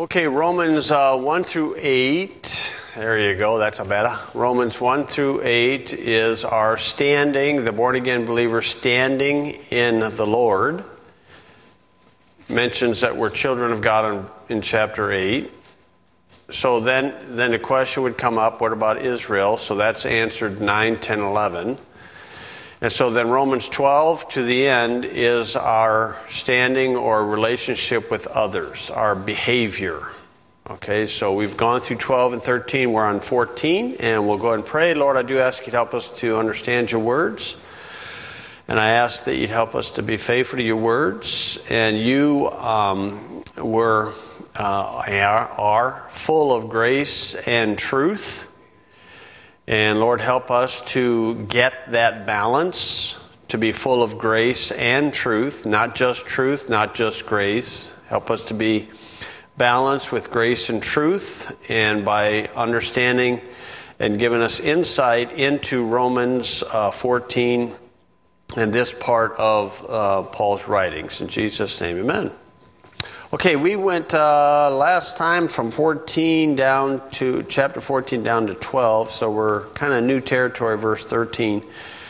Okay, Romans 1 through 8. There you go, that's a better. Romans 1 through 8 is our standing, the born-again believer standing in the Lord. Mentions that we're children of God in chapter 8. So then the question would come up, what about Israel? So that's answered 9, 10, 11. And so then Romans 12 to the end is our standing or relationship with others, our behavior. Okay, so we've gone through 12 and 13. We're on 14, and we'll go ahead and pray. Lord, I do ask you to help us to understand your words. And I ask that you'd help us to be faithful to your words. And you are full of grace and truth. And Lord, help us to get that balance, to be full of grace and truth, not just grace. Help us to be balanced with grace and truth, and by understanding and giving us insight into Romans 14 and this part of Paul's writings. In Jesus' name, amen. Okay, we went last time from 14 down to chapter 14 down to 12, so we're kind of new territory, verse 13.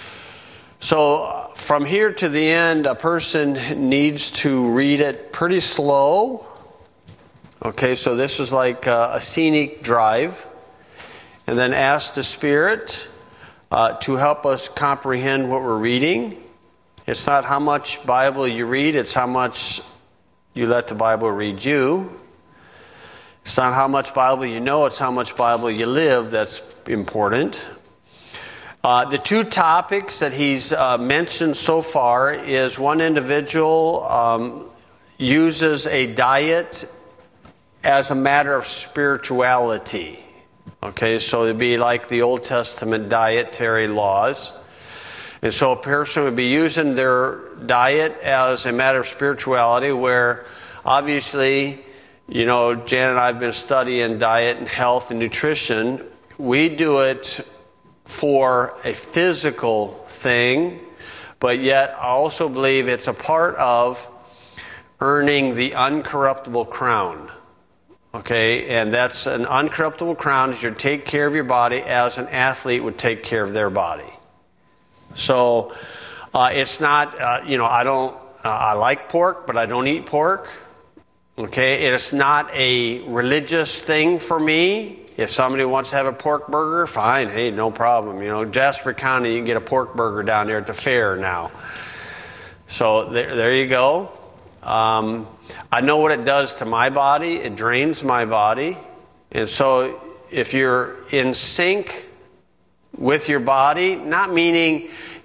So from here to the end, a person needs to read it pretty slow. Okay, so this is like a scenic drive, and then ask the Spirit to help us comprehend what we're reading. It's not how much Bible you read, it's how much you let the Bible read you. It's not how much Bible you know, it's how much Bible you live that's important. The two topics that he's mentioned so far is one individual uses a diet as a matter of spirituality. Okay, so it'd be like the Old Testament dietary laws. And so a person would be using their diet as a matter of spirituality, where obviously, you know, Jan and I have been studying diet and health and nutrition. We do it for a physical thing, but yet I also believe it's a part of earning the uncorruptible crown. Okay, and that's an uncorruptible crown is you take care of your body as an athlete would take care of their body. So it's not, I like pork, but I don't eat pork. Okay, it's not a religious thing for me. If somebody wants to have a pork burger, fine, hey, no problem. You know, Jasper County, you can get a pork burger down there at the fair now. So there you go. I know what it does to my body. It drains my body. And so if you're in sync with your body, not meaning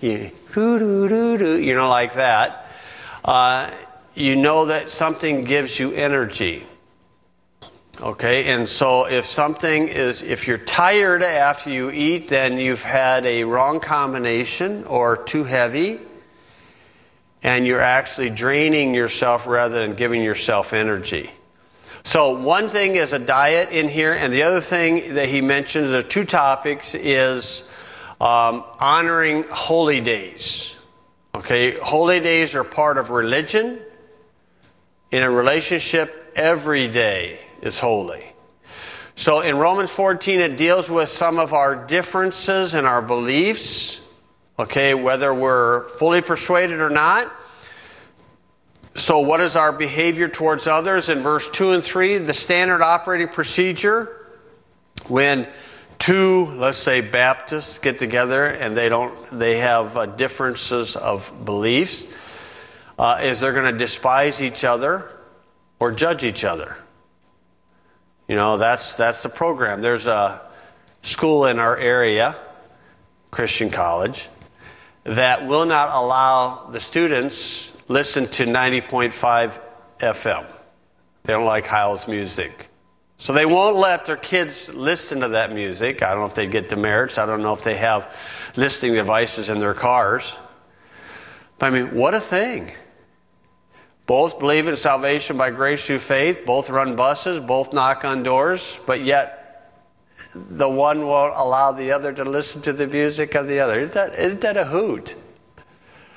like that, you know that something gives you energy. Okay, and so if you're tired after you eat, then you've had a wrong combination or too heavy, and you're actually draining yourself rather than giving yourself energy. So one thing is a diet in here, and the other thing that he mentions, there are two topics, is honoring holy days. Okay, holy days are part of religion. In a relationship, every day is holy. So in Romans 14, it deals with some of our differences in our beliefs. Okay, whether we're fully persuaded or not. So what is our behavior towards others? In verse 2 and 3, the standard operating procedure when two, let's say, Baptists get together and they have differences of beliefs, is they're going to despise each other or judge each other. You know, that's the program. There's a school in our area, Christian college, that will not allow the students listen to 90.5 FM. They don't like Hyles music. So they won't let their kids listen to that music. I don't know if they get demerits. I don't know if they have listening devices in their cars. But I mean, what a thing. Both believe in salvation by grace through faith. Both run buses. Both knock on doors. But yet the one won't allow the other to listen to the music of the other. Isn't that a hoot?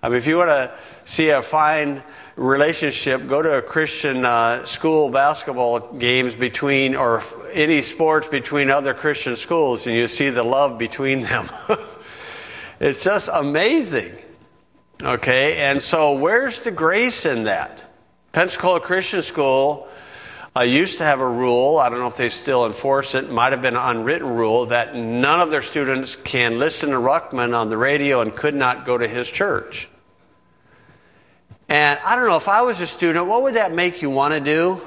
I mean, if you want to see a fine relationship, go to a Christian school basketball games between, or any sports between other Christian schools, and you see the love between them. It's just amazing. Okay, and so where's the grace in that? Pensacola Christian School used to have a rule, I don't know if they still enforce it, might have been an unwritten rule, that none of their students can listen to Ruckman on the radio and could not go to his church. And I don't know, if I was a student, what would that make you want to do?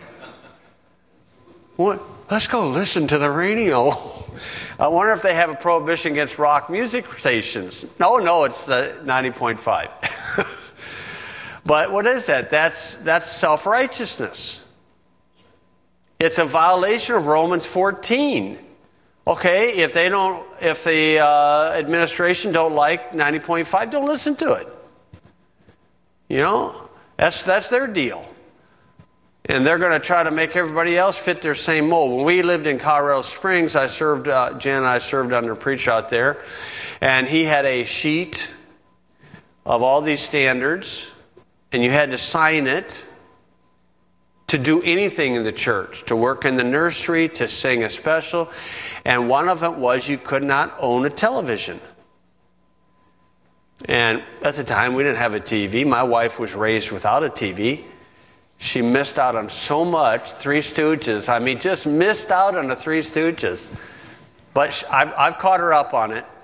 What? Let's go listen to the radio. I wonder if they have a prohibition against rock music stations. No, it's 90.5. But what is that? That's self-righteousness. It's a violation of Romans 14. Okay, if the administration don't like 90.5, don't listen to it. You know, that's their deal. And they're going to try to make everybody else fit their same mold. When we lived in Colorado Springs, Jan and I served under a preacher out there, and he had a sheet of all these standards, and you had to sign it to do anything in the church, to work in the nursery, to sing a special. And one of them was you could not own a television. And at the time, we didn't have a TV. My wife was raised without a TV. She missed out on so much. Three Stooges. I mean, just missed out on the Three Stooges. But I've caught her up on it.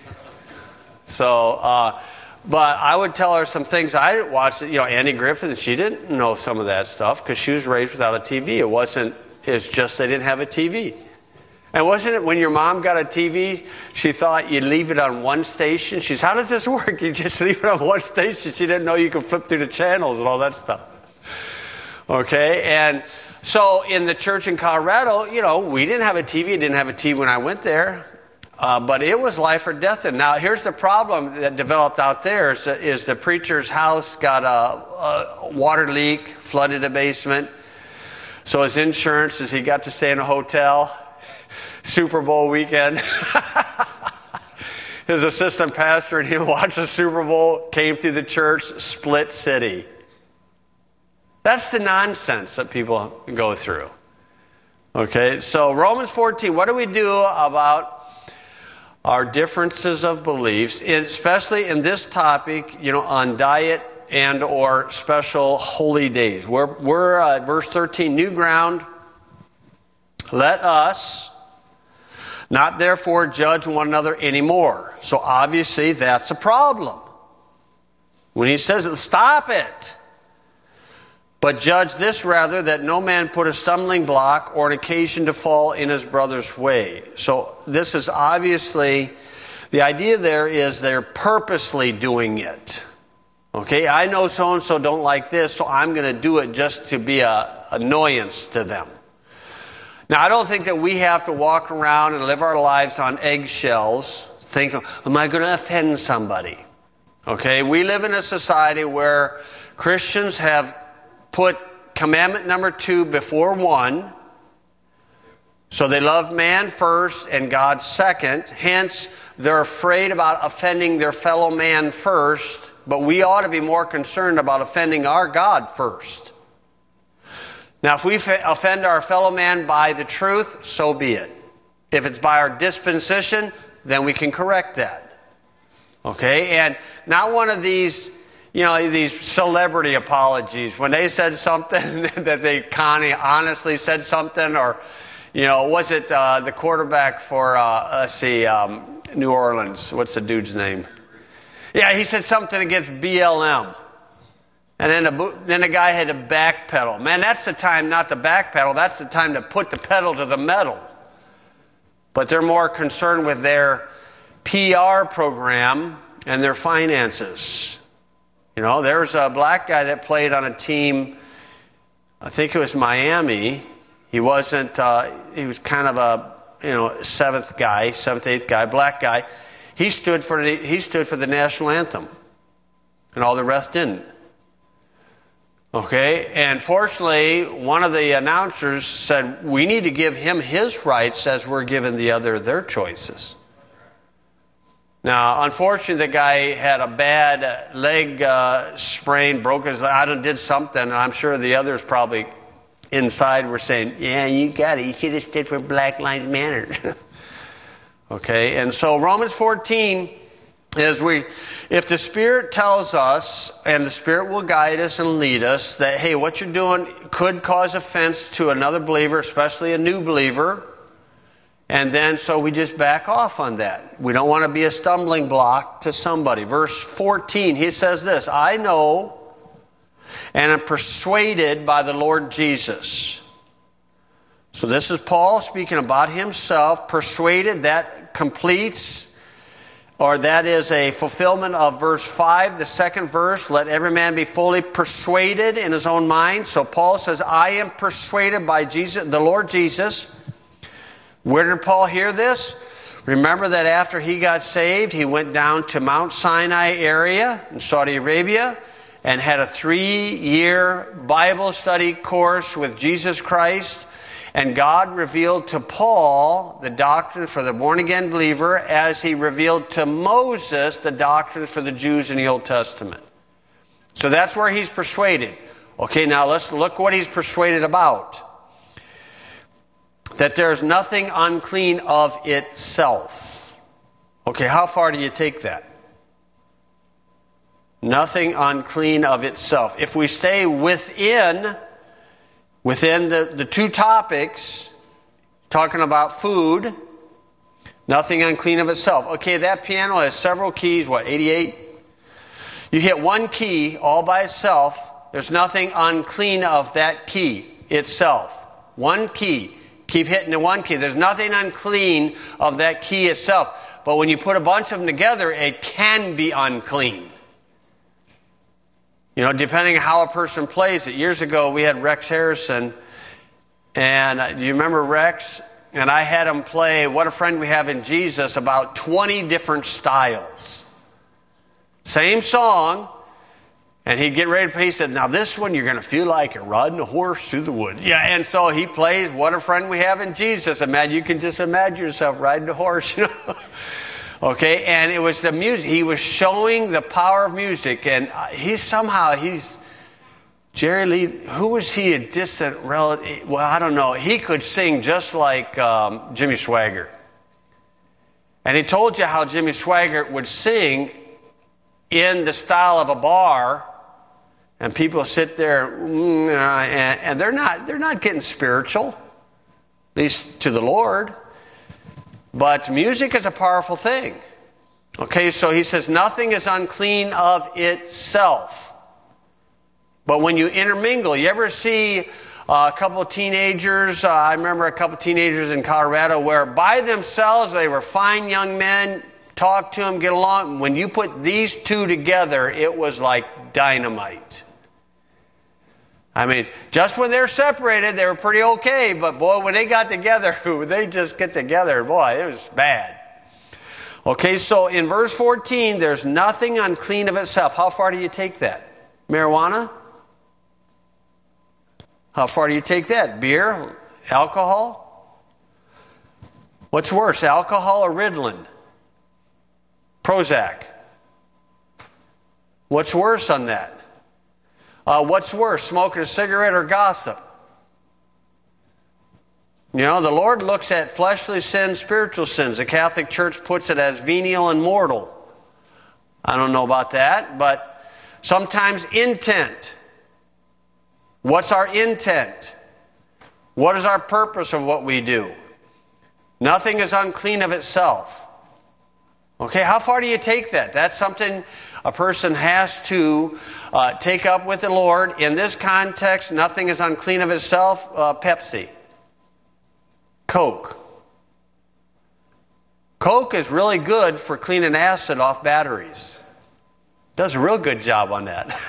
So, but I would tell her some things I watched. You know, Andy Griffith, she didn't know some of that stuff because she was raised without a TV. It's just they didn't have a TV. And wasn't it when your mom got a TV, she thought you'd leave it on one station? She said, how does this work? You just leave it on one station. She didn't know you could flip through the channels and all that stuff. Okay, and so in the church in Colorado, you know, we didn't have a TV. I didn't have a TV when I went there. But it was life or death. And now here's the problem that developed out there is the preacher's house got a water leak, flooded a basement. So his insurance is he got to stay in a hotel. Super Bowl weekend. His assistant pastor and he watched the Super Bowl, came through the church, split city. That's the nonsense that people go through. Okay, so Romans 14, what do we do about our differences of beliefs, especially in this topic, you know, on diet and or special holy days? We're at verse 13, new ground. Let us not therefore judge one another anymore. So obviously that's a problem. When he says it, stop it. But judge this rather, that no man put a stumbling block or an occasion to fall in his brother's way. So this is obviously, the idea there is they're purposely doing it. Okay, I know so-and-so don't like this, so I'm going to do it just to be an annoyance to them. Now, I don't think that we have to walk around and live our lives on eggshells, think, am I going to offend somebody? Okay, we live in a society where Christians have put commandment number 2 before 1. So they love man first and God second. Hence, they're afraid about offending their fellow man first. But we ought to be more concerned about offending our God first. Now, if we offend our fellow man by the truth, so be it. If it's by our disposition, then we can correct that. Okay? And not one of these, you know, these celebrity apologies. When they said something that they kind of honestly said something, or, you know, was it the quarterback for, New Orleans? What's the dude's name? Yeah, he said something against BLM. And then the guy had to backpedal. Man, that's the time not to backpedal. That's the time to put the pedal to the metal. But they're more concerned with their PR program and their finances. You know, there's a black guy that played on a team, I think it was Miami. He wasn't, he was kind of a, seventh, eighth guy, black guy. He stood for the national anthem. And all the rest didn't. Okay, and fortunately, one of the announcers said, we need to give him his rights as we're giving the other their choices. Now, unfortunately, the guy had a bad leg sprain, broke his leg, I did something, and I'm sure the others probably inside were saying, yeah, you got it. You should have stood for Black Lives Matter. Okay, and so Romans 14 is if the Spirit tells us, and the Spirit will guide us and lead us, that, hey, what you're doing could cause offense to another believer, especially a new believer, and then so we just back off on that. We don't want to be a stumbling block to somebody. Verse 14, he says this, I know and am persuaded by the Lord Jesus. So this is Paul speaking about himself. Persuaded, that completes, or that is a fulfillment of verse 5, the second verse. Let every man be fully persuaded in his own mind. So Paul says, I am persuaded by Jesus, the Lord Jesus. Where did Paul hear this? Remember that after he got saved, he went down to Mount Sinai area in Saudi Arabia and had a 3-year Bible study course with Jesus Christ. And God revealed to Paul the doctrine for the born-again believer as he revealed to Moses the doctrine for the Jews in the Old Testament. So that's where he's persuaded. Okay, now let's look what he's persuaded about. That there's nothing unclean of itself. Okay, how far do you take that? Nothing unclean of itself. If we stay within the two topics, talking about food, nothing unclean of itself. Okay, that piano has several keys, 88? You hit one key all by itself, there's nothing unclean of that key itself. One key. Keep hitting the one key. There's nothing unclean of that key itself. But when you put a bunch of them together, it can be unclean. You know, depending on how a person plays it. Years ago, we had Rex Harrison. And do you remember Rex? And I had him play What a Friend We Have in Jesus, about 20 different styles. Same song. And he'd get ready to play. He said, now this one, you're going to feel like you're riding a horse through the woods. Yeah, and so he plays What a Friend We Have in Jesus. And man, you can just imagine yourself riding a horse, you know. Okay, and it was the music. He was showing the power of music. And he's Jerry Lee, who was he, a distant relative? Well, I don't know. He could sing just like Jimmy Swaggart. And he told you how Jimmy Swaggart would sing in the style of a bar. And people sit there, and they're not getting spiritual, at least to the Lord. But music is a powerful thing. Okay, so he says nothing is unclean of itself. But when you intermingle, you ever see a couple of teenagers? I remember a couple of teenagers in Colorado where by themselves they were fine young men. Talk to them, get along. When you put these two together, it was like dynamite. I mean, just when they're separated, they were pretty okay. But boy, when they got together, they just get together. Boy, it was bad. Okay, so in verse 14, there's nothing unclean of itself. How far do you take that? Marijuana? How far do you take that? Beer? Alcohol? What's worse, alcohol or Ritalin? Prozac? What's worse on that? What's worse, smoking a cigarette or gossip? You know, the Lord looks at fleshly sins, spiritual sins. The Catholic Church puts it as venial and mortal. I don't know about that, but sometimes intent. What's our intent? What is our purpose of what we do? Nothing is unclean of itself. Okay, how far do you take that? That's something a person has to take up with the Lord. In this context, nothing is unclean of itself. Pepsi. Coke. Coke is really good for cleaning acid off batteries. Does a real good job on that.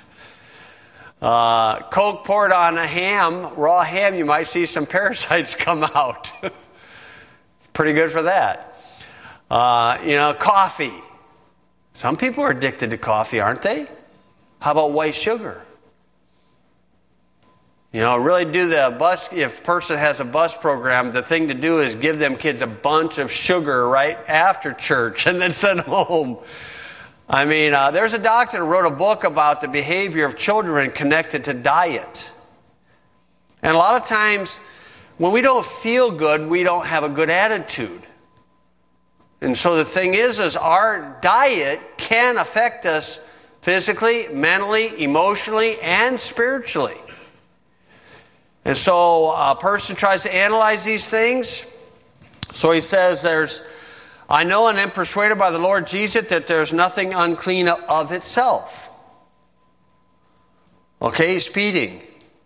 Coke poured on a ham, raw ham, you might see some parasites come out. Pretty good for that. Coffee. Some people are addicted to coffee, aren't they? How about white sugar? Really do the bus, if a person has a bus program, the thing to do is give them kids a bunch of sugar right after church and then send them home. There's a doctor who wrote a book about the behavior of children connected to diet. And a lot of times, when we don't feel good, we don't have a good attitude. And so the thing is our diet can affect us physically, mentally, emotionally, and spiritually. And so a person tries to analyze these things. So he says I know and am persuaded by the Lord Jesus that there's nothing unclean of itself. Okay, speeding.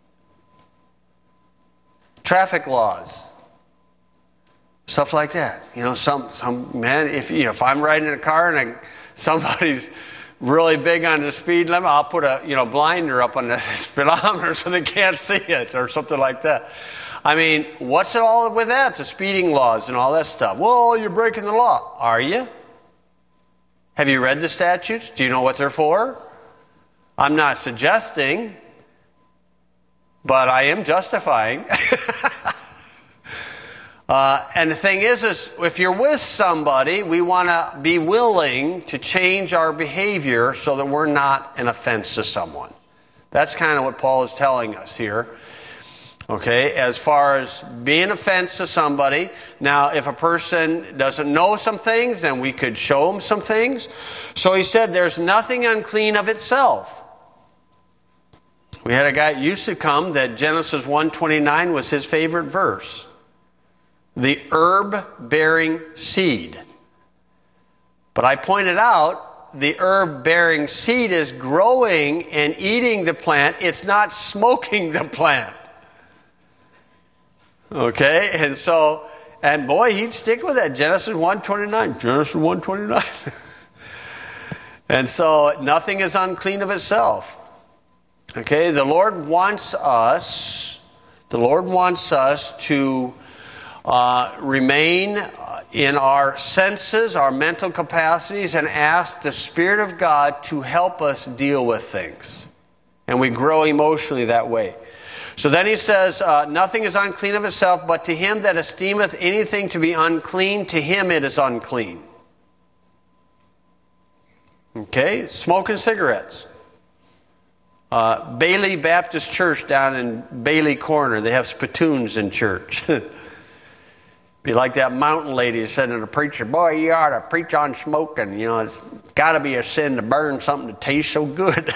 Traffic laws. Stuff like that. Some man, if I'm riding in a car and somebody's really big on the speed limit, I'll put a blinder up on the speedometer so they can't see it or something like that. What's it all with that? The speeding laws and all that stuff. Well, you're breaking the law. Are you? Have you read the statutes? Do you know what they're for? I'm not suggesting, but I am justifying. And the thing is if you're with somebody, we want to be willing to change our behavior so that we're not an offense to someone. That's kind of what Paul is telling us here. Okay, as far as being an offense to somebody. Now, if a person doesn't know some things, then we could show them some things. So he said, there's nothing unclean of itself. We had a guy that used to come that Genesis 1:29 was his favorite verse. The herb-bearing seed. But I pointed out, the herb-bearing seed is growing and eating the plant. It's not smoking the plant. Okay, and boy, he'd stick with that. Genesis 1:29. Genesis 1:29. And so, nothing is unclean of itself. Okay, the Lord wants us to remain in our senses, our mental capacities, and ask the Spirit of God to help us deal with things. And we grow emotionally that way. So then he says, nothing is unclean of itself, but to him that esteemeth anything to be unclean, to him it is unclean. Okay, smoking cigarettes. Bailey Baptist Church down in Bailey Corner, they have spittoons in church. Be like that mountain lady said to the preacher, boy, you ought to preach on smoking. It's got to be a sin to burn something that tastes so good.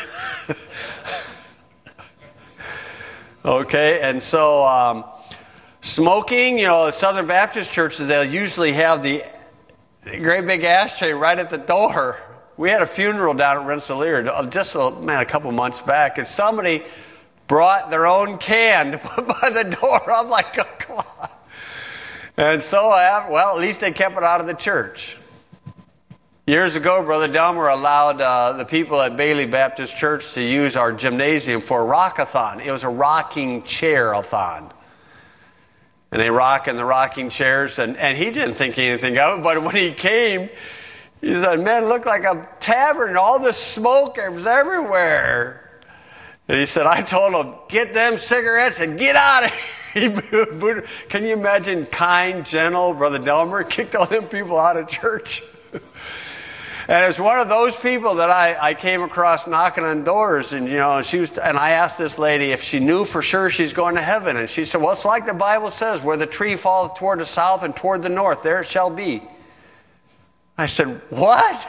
Okay, and so smoking, Southern Baptist churches, they'll usually have the great big ashtray right at the door. We had a funeral down at Rensselaer just a couple months back, and somebody brought their own can to put by the door. I'm like, oh, come on. And so, at least they kept it out of the church. Years ago, Brother Delmer allowed the people at Bailey Baptist Church to use our gymnasium for a rock-a-thon. It was a rocking chair-a-thon. And they rock in the rocking chairs, and he didn't think anything of it, but when he came, he said, man, it looked like a tavern, all the smoke was everywhere. And he said, I told him, get them cigarettes and get out of here. Can you imagine kind, gentle Brother Delmer kicked all them people out of church? And it's one of those people that I came across knocking on doors, and and I asked this lady if she knew for sure she's going to heaven, and she said, well, it's like the Bible says, where the tree falleth toward the south and toward the north, there it shall be. I said, what?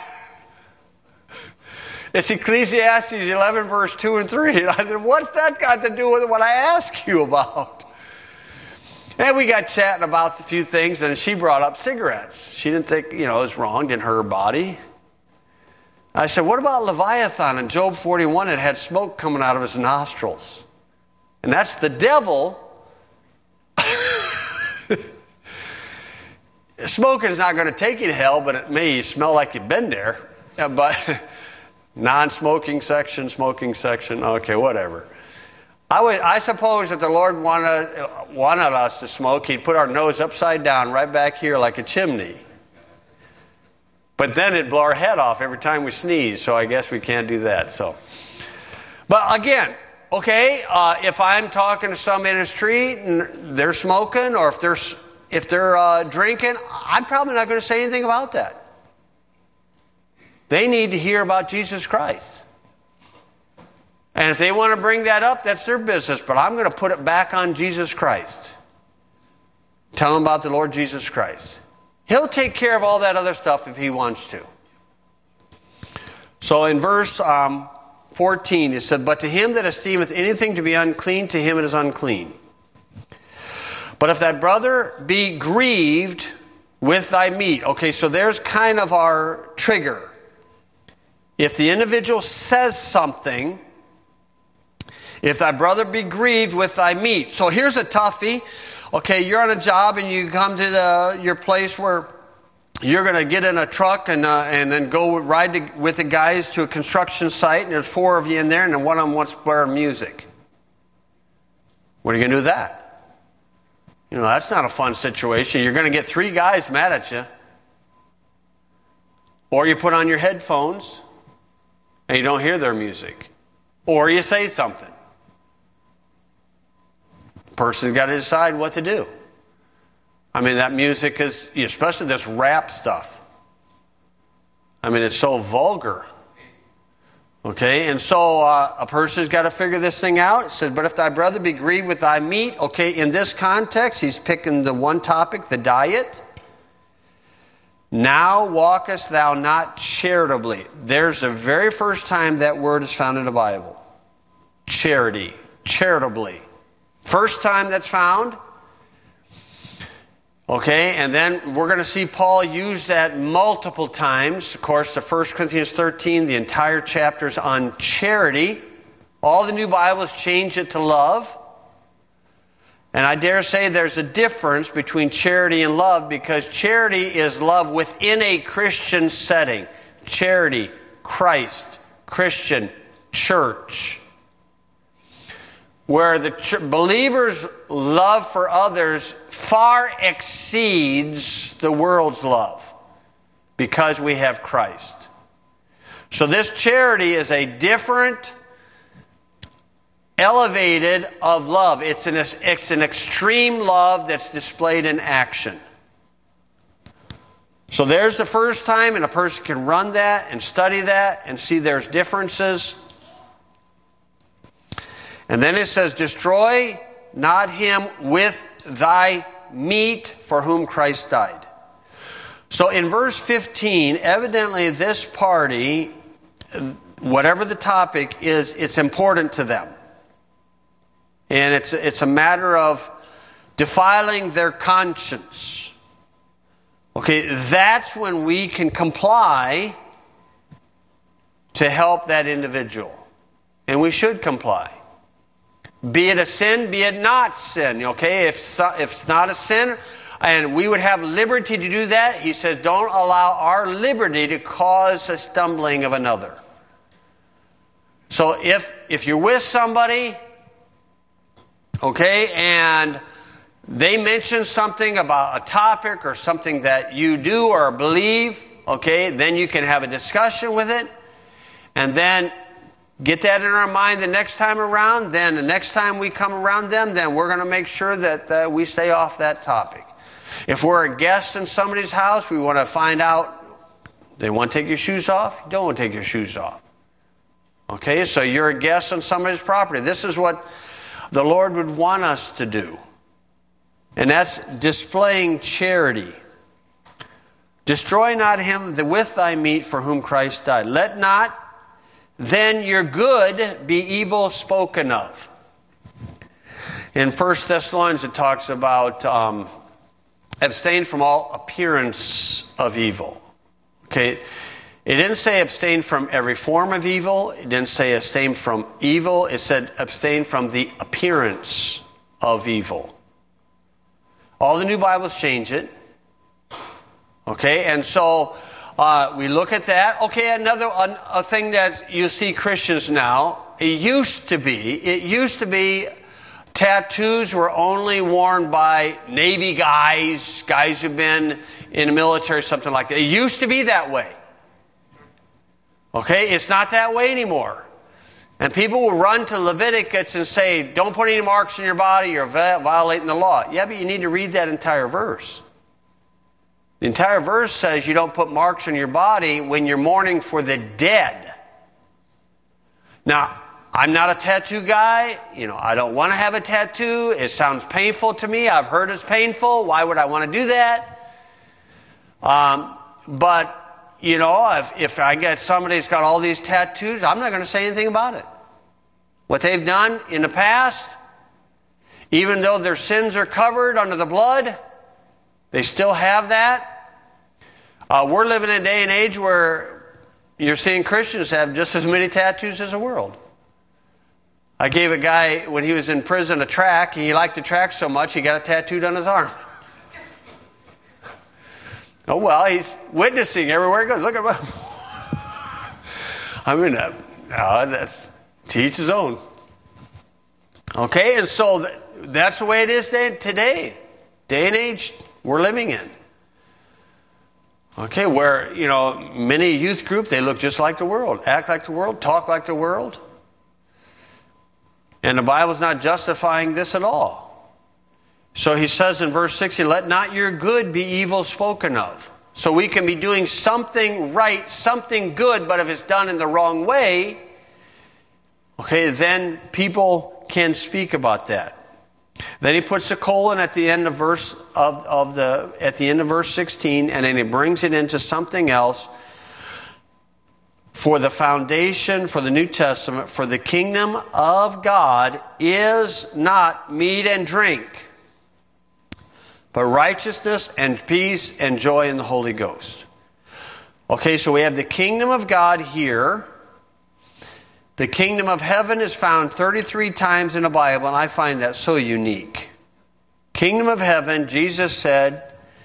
It's Ecclesiastes 11 verse 2 and 3. And I said, what's that got to do with what I asked you about? And we got chatting about a few things, and she brought up cigarettes. She didn't think, it was wrong, didn't hurt her body. I said, what about Leviathan in Job 41? It had smoke coming out of his nostrils. And that's the devil. Smoking is not going to take you to hell, but it may smell like you've been there. But non-smoking section, smoking section, okay, whatever. I suppose that the Lord wanted us to smoke. He'd put our nose upside down right back here like a chimney. But then it'd blow our head off every time we sneeze, so I guess we can't do that. But again, okay, if I'm talking to somebody in the street and they're smoking, or if they're drinking, I'm probably not going to say anything about that. They need to hear about Jesus Christ. And if they want to bring that up, that's their business. But I'm going to put it back on Jesus Christ. Tell them about the Lord Jesus Christ. He'll take care of all that other stuff if he wants to. So in verse 14, it said, "But to him that esteemeth anything to be unclean, to him it is unclean. But if thy brother be grieved with thy meat." Okay, so there's kind of our trigger. If the individual says something, "If thy brother be grieved with thy meat." So here's a toughie. Okay, you're on a job and you come to your place where you're going to get in a truck and then go ride with the guys to a construction site, and there's 4 of you in there, and then one of them wants to blare music. What are you going to do with that? You know, that's not a fun situation. You're going to get 3 guys mad at you. Or you put on your headphones and you don't hear their music. Or you say something. The person's got to decide what to do. I mean, that music is, especially this rap stuff. I mean, it's so vulgar. Okay, and so a person's got to figure this thing out. It says, "But if thy brother be grieved with thy meat," okay, in this context, he's picking the one topic, the diet. "Now walkest thou not charitably." There's the very first time that word is found in the Bible. Charity, charitably. First time that's found. Okay, and then we're going to see Paul use that multiple times. Of course, the 1 Corinthians 13, the entire chapter is on charity. All the new Bibles change it to love. And I dare say there's a difference between charity and love, because charity is love within a Christian setting. Charity, Christ, Christian, church. Where the believer's love for others far exceeds the world's love because we have Christ. So this charity is a different, elevated of love. It's an extreme love that's displayed in action. So there's the first time, and a person can run that and study that and see there's differences. And then it says, "Destroy not him with thy meat for whom Christ died." So in verse 15, evidently this party, whatever the topic is, it's important to them. And it's a matter of defiling their conscience. Okay, that's when we can comply to help that individual. And we should comply. Be it a sin, be it not sin. Okay, if it's not a sin, and we would have liberty to do that, he says, don't allow our liberty to cause a stumbling of another. So if you're with somebody, okay, and they mention something about a topic or something that you do or believe, okay, then you can have a discussion with it, and then get that in our mind the next time around. Then the next time we come around them, then we're going to make sure that we stay off that topic. If we're a guest in somebody's house, we want to find out, they want to take your shoes off? You don't want to take your shoes off. Okay, so you're a guest on somebody's property. This is what the Lord would want us to do. And that's displaying charity. "Destroy not him with thy meat for whom Christ died. Let not then your good be evil spoken of." In 1 Thessalonians it talks about abstain from all appearance of evil. Okay, it didn't say abstain from every form of evil. It didn't say abstain from evil. It said abstain from the appearance of evil. All the new Bibles change it. Okay, and so we look at that. Okay, a thing that you see Christians now, it used to be tattoos were only worn by Navy guys who've been in the military, something like that. It used to be that way. Okay, it's not that way anymore. And people will run to Leviticus and say, don't put any marks on your body, you're violating the law. Yeah, but you need to read that entire verse. The entire verse says you don't put marks on your body when you're mourning for the dead. Now, I'm not a tattoo guy. I don't want to have a tattoo. It sounds painful to me. I've heard it's painful. Why would I want to do that? But, if I get somebody who's got all these tattoos, I'm not going to say anything about it. What they've done in the past, even though their sins are covered under the blood, they still have that. We're living in a day and age where you're seeing Christians have just as many tattoos as the world. I gave a guy, when he was in prison, a tract. He liked the tract so much, he got it tattooed on his arm. Oh, well, he's witnessing everywhere he goes. Look at him. I mean, that's to each his own. Okay, and so that's the way it is today. Day and age we're living in. Okay, where, many youth group, they look just like the world, act like the world, talk like the world. And the Bible's not justifying this at all. So he says in verse 60, let not your good be evil spoken of. So we can be doing something right, something good, but if it's done in the wrong way, okay, then people can speak about that. Then he puts a colon at the end of verse 16, and then he brings it into something else. For the foundation, for the New Testament, for the kingdom of God is not meat and drink, but righteousness and peace and joy in the Holy Ghost. Okay, so we have the kingdom of God here. The kingdom of heaven is found 33 times in the Bible, and I find that so unique. Kingdom of heaven, Jesus said,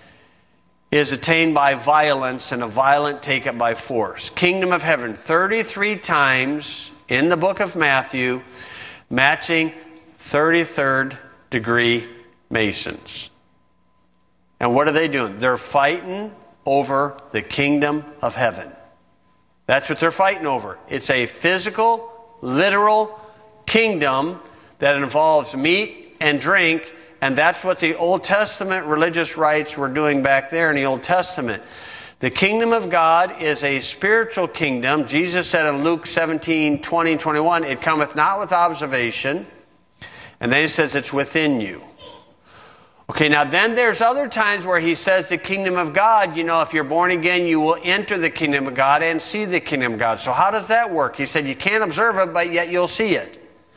is attained by violence, and a violent take it by force. Kingdom of heaven, 33 times in the book of Matthew, matching 33rd degree Masons. And what are they doing? They're fighting over the kingdom of heaven. That's what they're fighting over. It's a physical, literal kingdom that involves meat and drink, and that's what the Old Testament religious rites were doing back there in the Old Testament. The kingdom of God is a spiritual kingdom. Jesus said in Luke 17, 20, and 21, it cometh not with observation. And then he says it's within you. Okay, now then there's other times where he says the kingdom of God, if you're born again, you will enter the kingdom of God and see the kingdom of God. So how does that work? He said you can't observe it, but yet you'll see it.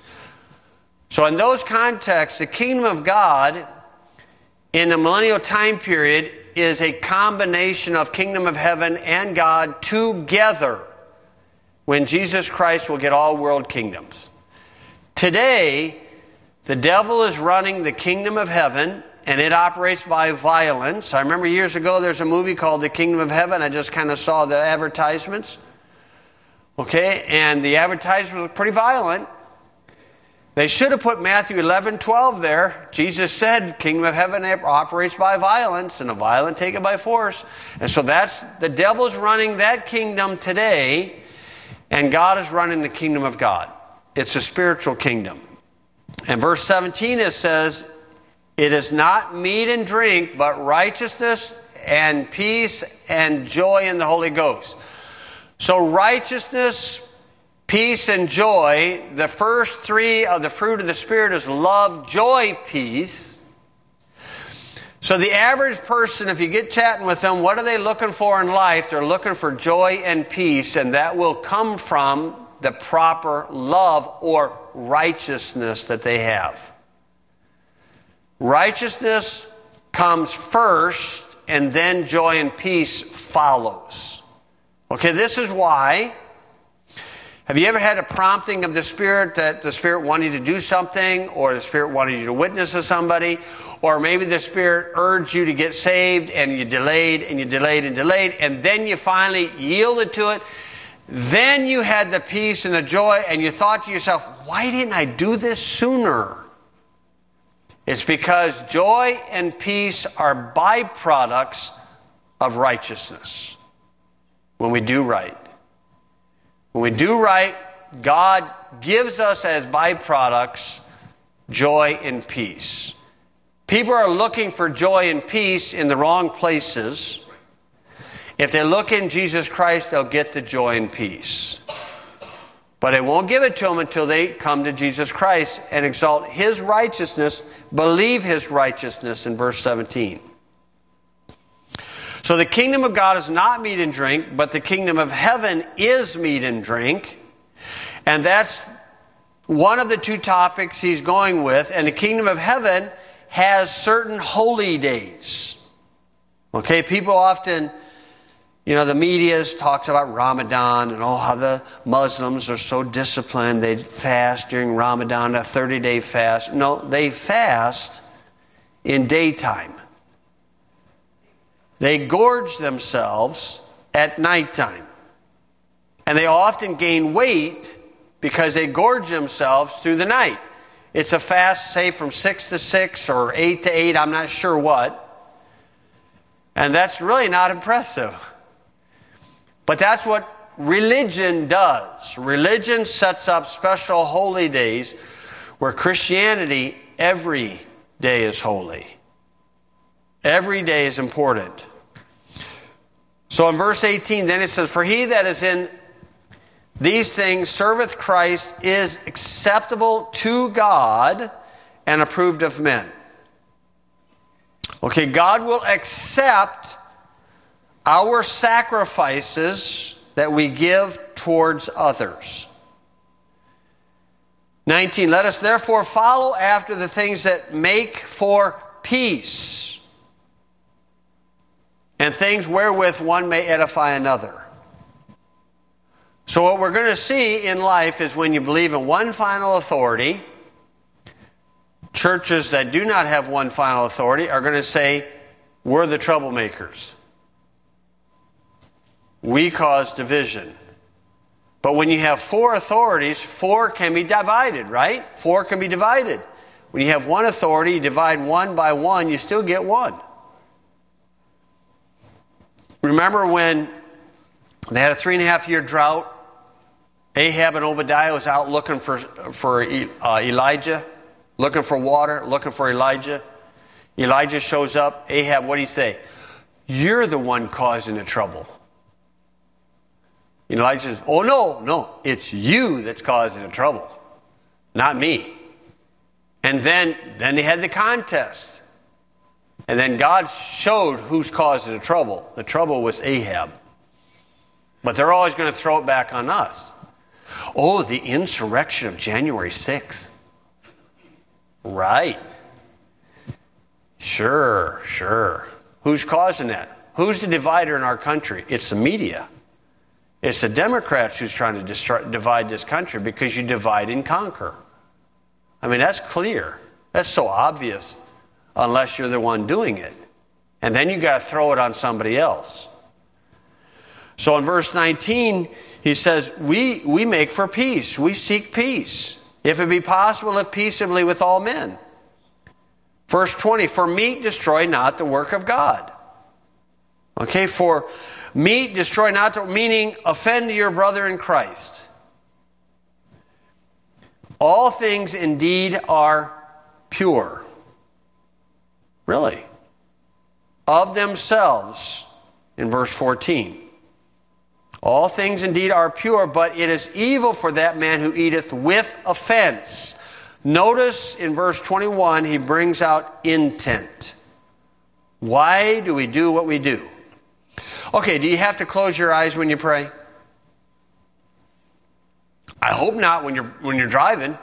So in those contexts, the kingdom of God in the millennial time period is a combination of kingdom of heaven and God together when Jesus Christ will get all world kingdoms. Today, the devil is running the kingdom of heaven, and it operates by violence. I remember years ago there's a movie called The Kingdom of Heaven. I just kind of saw the advertisements. Okay, and the advertisements were pretty violent. They should have put Matthew 11:12 there. Jesus said, kingdom of heaven operates by violence, and the violent take it by force. And so that's, the devil's running that kingdom today, and God is running the kingdom of God. It's a spiritual kingdom. And verse 17 it says, it is not meat and drink, but righteousness and peace and joy in the Holy Ghost. So righteousness, peace, and joy, the first three of the fruit of the Spirit is love, joy, peace. So the average person, if you get chatting with them, what are they looking for in life? They're looking for joy and peace, and that will come from the proper love or righteousness that they have. Righteousness comes first, and then joy and peace follows. Okay, this is why. Have you ever had a prompting of the Spirit that the Spirit wanted you to do something, or the Spirit wanted you to witness to somebody, or maybe the Spirit urged you to get saved and you delayed and you delayed and delayed, and then you finally yielded to it? Then you had the peace and the joy, and you thought to yourself, why didn't I do this sooner? It's because joy and peace are byproducts of righteousness when we do right. When we do right, God gives us as byproducts joy and peace. People are looking for joy and peace in the wrong places. If they look in Jesus Christ, they'll get the joy and peace. But it won't give it to them until they come to Jesus Christ and exalt His righteousness, believe His righteousness in verse 17. So the kingdom of God is not meat and drink, but the kingdom of heaven is meat and drink. And that's one of the two topics he's going with. And the kingdom of heaven has certain holy days. Okay, people often, the media talks about Ramadan and how the Muslims are so disciplined. They fast during Ramadan, a 30-day fast. No, they fast in daytime. They gorge themselves at nighttime. And they often gain weight because they gorge themselves through the night. It's a fast, say, from 6 to 6 or 8 to 8, I'm not sure what. And that's really not impressive. But that's what religion does. Religion sets up special holy days where Christianity, every day is holy. Every day is important. So in verse 18, then it says, "For he that is in these things serveth Christ is acceptable to God and approved of men." Okay, God will accept our sacrifices that we give towards others. 19, "Let us therefore follow after the things that make for peace, and things wherewith one may edify another." So what we're going to see in life is when you believe in one final authority, churches that do not have one final authority are going to say, we're the troublemakers. We cause division. But when you have four authorities, four can be divided, right? Four can be divided. When you have one authority, you divide one by one, you still get one. Remember when they had a 3.5-year drought? Ahab and Obadiah was out looking for Elijah, looking for water, looking for Elijah. Elijah shows up. Ahab, what do you say? "You're the one causing the trouble." Elijah says, "Oh, no, it's you that's causing the trouble, not me." And then they had the contest. And then God showed who's causing the trouble. The trouble was Ahab. But they're always going to throw it back on us. Oh, the insurrection of January 6th. Right. Sure. Who's causing that? Who's the divider in our country? It's the media. It's the Democrats who's trying to divide this country because you divide and conquer. I mean, that's clear. That's so obvious. Unless you're the one doing it. And then you got to throw it on somebody else. So in verse 19, he says, we make for peace. We seek peace. If it be possible, live peaceably with all men. Verse 20, "For meat destroy not the work of God." Okay, for meat destroy not, meaning offend your brother in Christ. "All things indeed are pure." Really? "Of themselves," in verse 14. "All things indeed are pure, but it is evil for that man who eateth with offense." Notice in verse 21, he brings out intent. Why do we do what we do? Okay, do you have to close your eyes when you pray? I hope not when you're driving.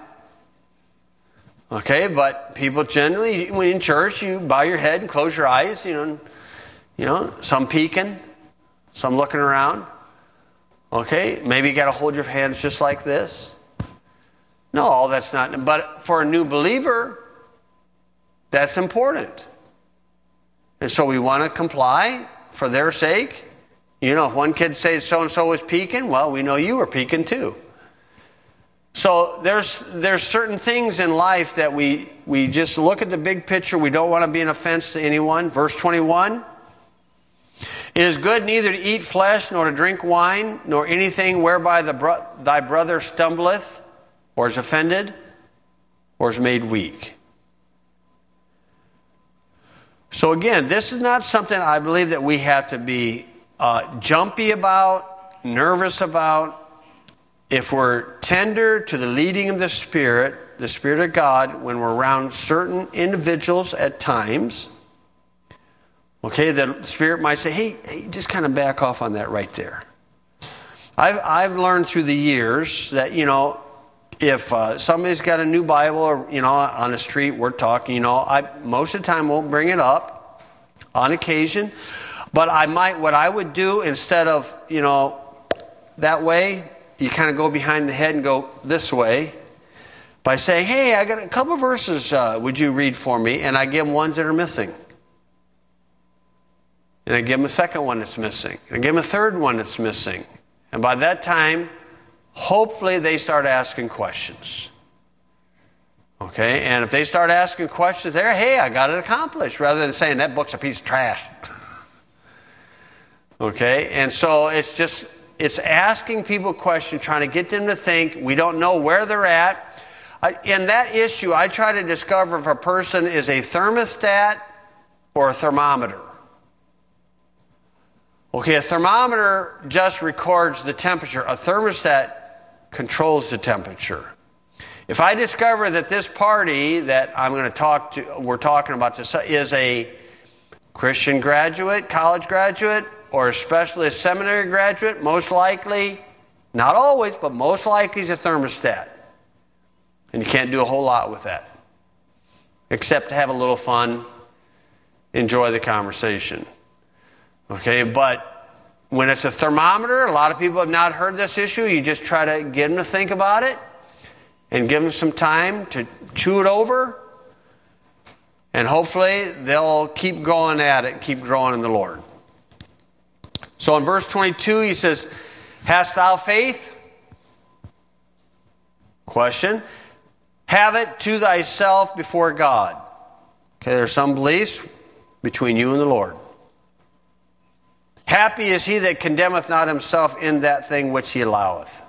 Okay, but people generally, when in church, you bow your head and close your eyes, some peeking, some looking around. Okay, maybe you got to hold your hands just like this. No, that's not, but for a new believer, that's important. And so we want to comply for their sake. If one kid says so-and-so was peeking, well, we know you were peeking too. So there's certain things in life that we just look at the big picture. We don't want to be an offense to anyone. Verse 21, It is good neither to eat flesh, nor to drink wine, nor anything whereby thy brother stumbleth, or is offended, or is made weak. So again, this is not something I believe that we have to be jumpy about, nervous about. If we're tender to the leading of the Spirit of God, when we're around certain individuals at times, okay, the Spirit might say, hey, just kind of back off on that right there. I've learned through the years that, if somebody's got a new Bible or, on the street, we're talking, I most of the time won't bring it up on occasion. But what I would do instead of, that way, you kind of go behind the head and go this way by saying, hey, I got a couple of verses, would you read for me? And I give them ones that are missing. And I give them a second one that's missing. And I give them a third one that's missing. And by that time, hopefully they start asking questions. Okay? And if they start asking questions there, hey, I got it accomplished, rather than saying that book's a piece of trash. Okay? And so it's asking people questions, trying to get them to think. We don't know where they're at. In that issue, I try to discover if a person is a thermostat or a thermometer. Okay, a thermometer just records the temperature. A thermostat controls the temperature. If I discover that this party that we're talking about this, is a Christian graduate, college graduate, or especially a seminary graduate, most likely, not always, but most likely is a thermostat. And you can't do a whole lot with that, except to have a little fun, enjoy the conversation. Okay, but when it's a thermometer, a lot of people have not heard this issue. You just try to get them to think about it and give them some time to chew it over. And hopefully they'll keep going at it and keep growing in the Lord. So in verse 22, he says, hast thou faith? Question. Have it to thyself before God. Okay, there are some beliefs between you and the Lord. Happy is he that condemneth not himself in that thing which he alloweth.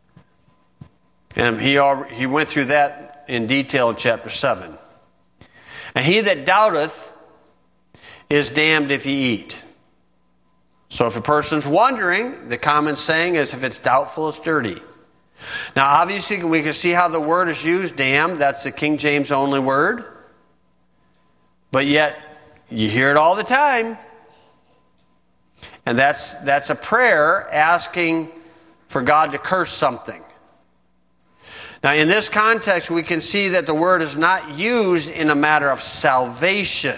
And he went through that in detail in chapter 7. And he that doubteth is damned if he eat. So if a person's wondering, the common saying is if it's doubtful, it's dirty. Now obviously we can see how the word is used, damned. That's the King James only word. But yet, you hear it all the time. And that's a prayer asking for God to curse something. Now, in this context, we can see that the word is not used in a matter of salvation.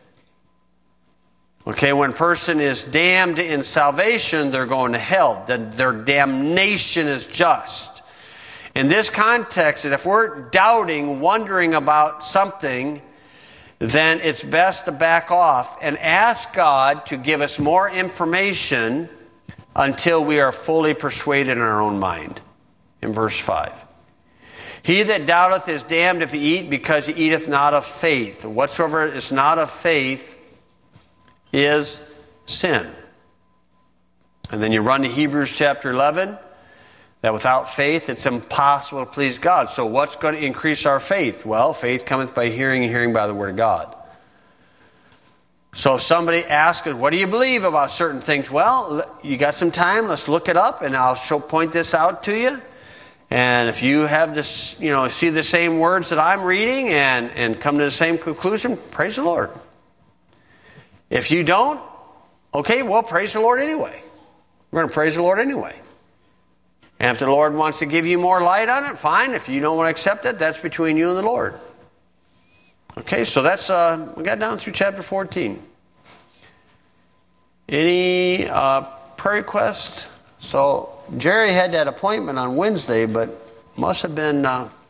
Okay, when a person is damned in salvation, they're going to hell. Their damnation is just. In this context, if we're doubting, wondering about something, then it's best to back off and ask God to give us more information until we are fully persuaded in our own mind. In verse 5. He that doubteth is damned if he eat, because he eateth not of faith. Whatsoever is not of faith is sin. And then you run to Hebrews chapter 11, that without faith it's impossible to please God. So what's going to increase our faith? Well, faith cometh by hearing, and hearing by the word of God. So if somebody asks us, what do you believe about certain things? Well, you got some time, let's look it up, and I'll point this out to you. And if you have this, see the same words that I'm reading and come to the same conclusion, praise the Lord. If you don't, okay, well, praise the Lord anyway. We're going to praise the Lord anyway. And if the Lord wants to give you more light on it, fine. If you don't want to accept it, that's between you and the Lord. Okay, so that's, we got down through chapter 14. Any prayer requests? So Jerry had that appointment on Wednesday, but must have been